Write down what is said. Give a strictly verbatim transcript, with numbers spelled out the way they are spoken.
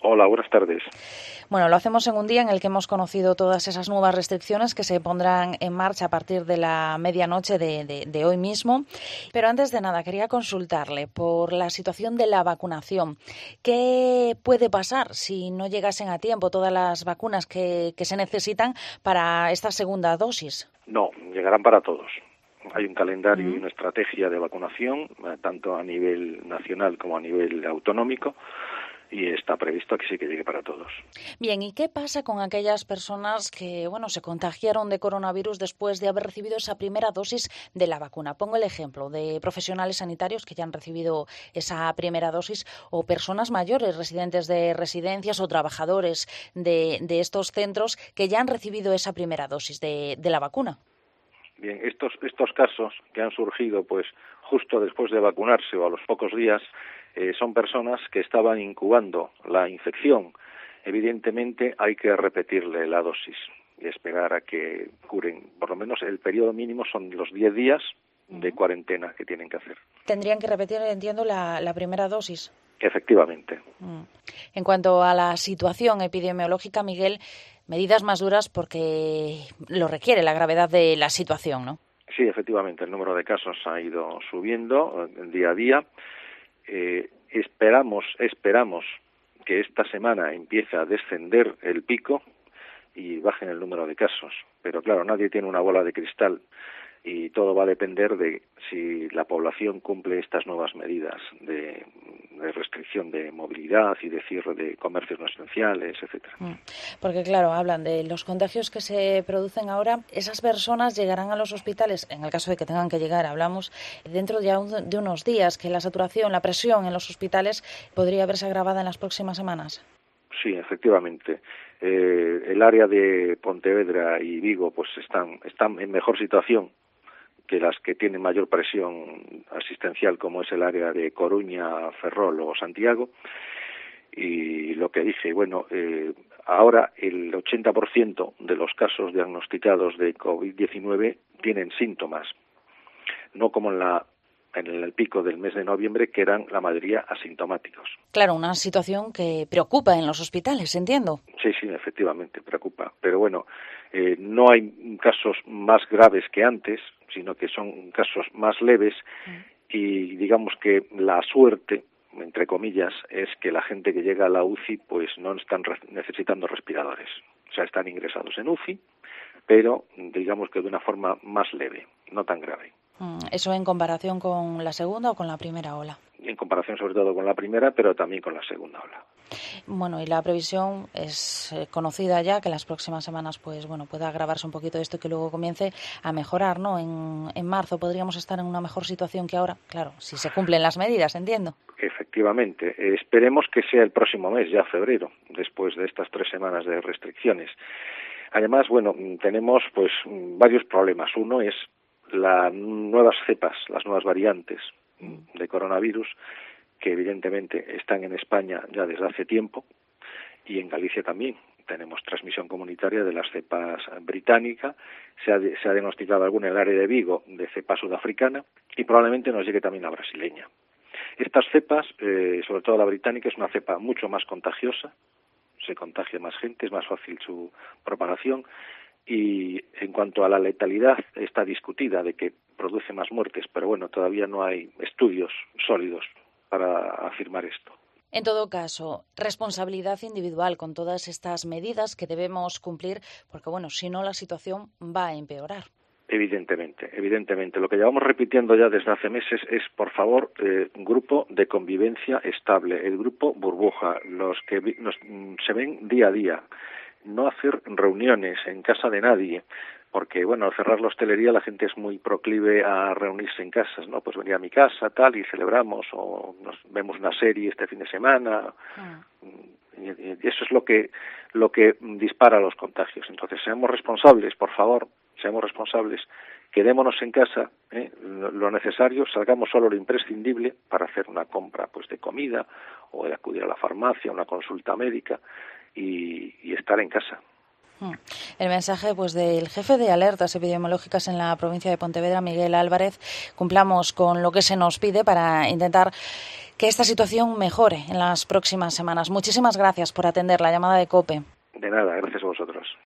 Hola, buenas tardes. Bueno, lo hacemos en un día en el que hemos conocido todas esas nuevas restricciones que se pondrán en marcha a partir de la medianoche de, de, de hoy mismo. Pero antes de nada, quería consultarle por la situación de la vacunación. ¿Qué puede pasar si no llegasen a tiempo todas las vacunas que, que se necesitan para esta segunda dosis? No, llegarán para todos. Hay un calendario Mm. y una estrategia de vacunación, tanto a nivel nacional como a nivel autonómico, y está previsto que sí que llegue para todos. Bien, ¿y qué pasa con aquellas personas que, bueno, se contagiaron de coronavirus después de haber recibido esa primera dosis de la vacuna? Pongo el ejemplo de profesionales sanitarios que ya han recibido esa primera dosis o personas mayores, residentes de residencias o trabajadores de, de estos centros que ya han recibido esa primera dosis de, de la vacuna. Bien, estos estos casos que han surgido, pues, justo después de vacunarse o a los pocos días, eh, son personas que estaban incubando la infección. Evidentemente hay que repetirle la dosis y esperar a que curen. Por lo menos el periodo mínimo son los diez días de Uh-huh. cuarentena que tienen que hacer. Tendrían que repetir, entiendo, la, la primera dosis. Efectivamente. Mm. En cuanto a la situación epidemiológica, Miguel, medidas más duras porque lo requiere la gravedad de la situación, ¿no? Sí, efectivamente, el número de casos ha ido subiendo eh, día a día. Eh, esperamos, esperamos que esta semana empiece a descender el pico y bajen el número de casos. Pero claro, nadie tiene una bola de cristal y todo va a depender de si la población cumple estas nuevas medidas de, de restricción de movilidad y de cierre de comercios no esenciales, etcétera. Porque claro, hablan de los contagios que se producen ahora. Esas personas llegarán a los hospitales, en el caso de que tengan que llegar, hablamos, dentro ya de unos días, que la saturación, la presión en los hospitales podría verse agravada en las próximas semanas. Sí, efectivamente. Eh, el área de Pontevedra y Vigo pues están, están en mejor situación que las que tienen mayor presión asistencial, como es el área de Coruña, Ferrol o Santiago. Y lo que dije, bueno, eh, ahora el ochenta por ciento de los casos diagnosticados de COVID diecinueve tienen síntomas, no como en la en el pico del mes de noviembre, que eran la mayoría asintomáticos. Claro, una situación que preocupa en los hospitales, entiendo. Sí, sí, efectivamente, preocupa. Pero bueno, eh, no hay casos más graves que antes, sino que son casos más leves y digamos que la suerte, entre comillas, es que la gente que llega a la U C I pues no están re- necesitando respiradores. O sea, están ingresados en U C I, pero digamos que de una forma más leve, no tan grave. Eso en comparación con la segunda o con la primera ola. En comparación sobre todo con la primera, pero también con la segunda ola. Bueno, y la previsión es eh, conocida ya, que en las próximas semanas pues bueno pueda agravarse un poquito esto y que luego comience a mejorar, ¿no? En, en marzo podríamos estar en una mejor situación que ahora, claro, si se cumplen las medidas, entiendo. Efectivamente, eh, esperemos que sea el próximo mes, ya febrero, después de estas tres semanas de restricciones. Además, bueno, tenemos pues varios problemas. Uno es las nuevas cepas, las nuevas variantes de coronavirus, que evidentemente están en España ya desde hace tiempo y en Galicia también. Tenemos transmisión comunitaria de las cepas británica, se ha, se ha diagnosticado alguna en el área de Vigo de cepa sudafricana y probablemente nos llegue también la brasileña. Estas cepas, eh, sobre todo la británica, es una cepa mucho más contagiosa, se contagia más gente, es más fácil su propagación y en cuanto a la letalidad está discutida de que produce más muertes, pero bueno, todavía no hay estudios sólidos para afirmar esto. En todo caso, responsabilidad individual con todas estas medidas que debemos cumplir, porque bueno, si no la situación va a empeorar. Evidentemente, evidentemente. Lo que llevamos repitiendo ya desde hace meses es, por favor, eh, un grupo de convivencia estable, el grupo burbuja, los que vi, nos, se ven día a día, no hacer reuniones en casa de nadie, porque, bueno, al cerrar la hostelería la gente es muy proclive a reunirse en casas, ¿no? Pues venir a mi casa, tal, y celebramos, o nos vemos una serie este fin de semana, mm. y, y eso es lo que, lo que dispara los contagios. Entonces, seamos responsables, por favor, seamos responsables, quedémonos en casa, ¿eh? lo necesario, salgamos solo lo imprescindible para hacer una compra pues de comida o de acudir a la farmacia, una consulta médica y, y estar en casa. El mensaje pues del jefe de alertas epidemiológicas en la provincia de Pontevedra, Miguel Álvarez. Cumplamos con lo que se nos pide para intentar que esta situación mejore en las próximas semanas. Muchísimas gracias por atender la llamada de COPE. De nada, gracias a vosotros.